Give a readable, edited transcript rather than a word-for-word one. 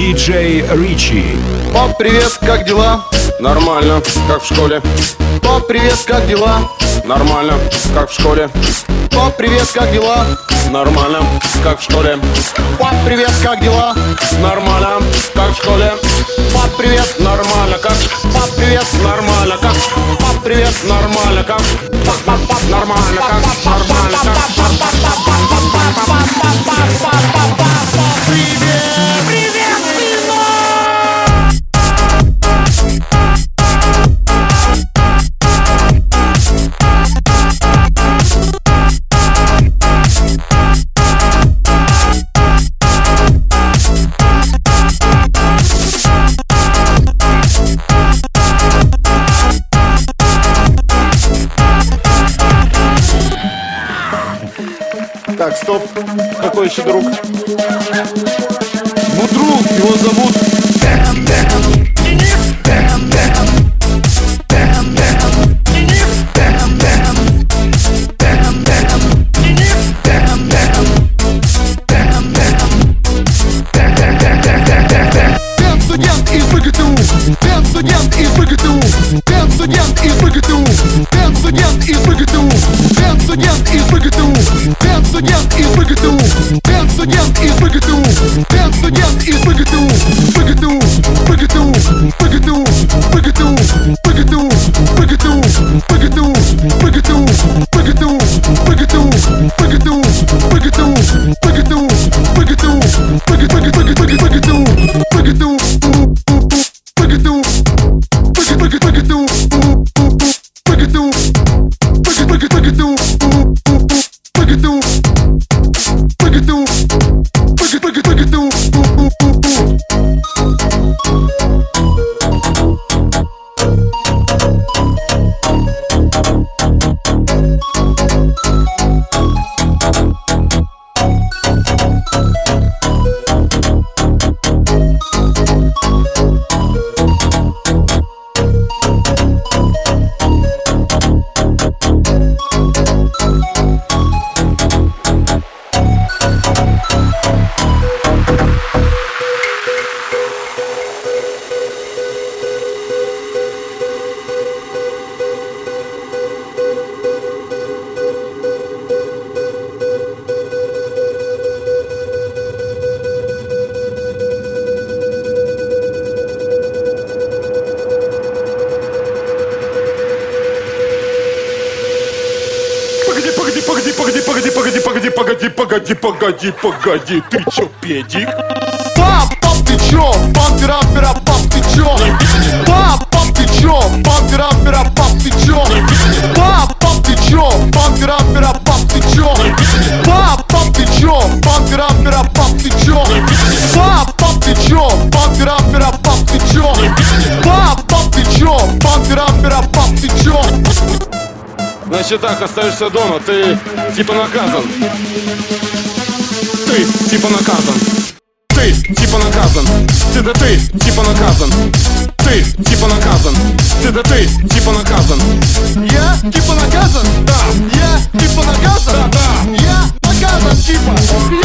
Диджей Ричи. Пап, привет, как дела? Нормально, как в школе. Пап, привет, как дела? Нормально, как в школе. Пап, привет, как дела? Нормально, как в школе. Пап, привет, как дела? Нормально, как в школе. Пап, привет, Нормально, как. пап, привет, Нормально, как. пап, привет, Нормально, как. Нормально, как. Нормально, как. Так, стоп. Какой еще друг? Ну, друг, его зовут студент из ВГТУ. Студент из ВГТУ. Студент из ВГТУ. Студент из ВГТУ. Студент из ВГТУ. Студент из ВГТУ. Студент из ВГТУ. Студент из ВГТУ. ВГТУ. ВГТУ. ВГТУ. ВГТУ. ВГТУ. ВГТУ. ВГТУ. ВГТУ. ВГТУ. ВГТУ. ВГТУ. ВГТУ. ВГТУ. Погоди, ты чё, педик? Пап, ты чё? Папера, пап, ты чё? Пап, ты чё? Папера, пап, ты чё? Пап, ты чё? Папера, пап, ты чё? Пап, ты чё? Папера, пап, ты чё? Пап, ты чё? Папера, пап, ты чё? Пап, ты чё? Папера, пап, ты чё? Значит так, остаешься дома, ты типа наказан. Ты типа наказан. Ты типа наказан. Ты типа наказан. Ты типа наказан. Ты типа наказан. Я типа наказан? Да. Я типа наказан? Да. Я наказан типа.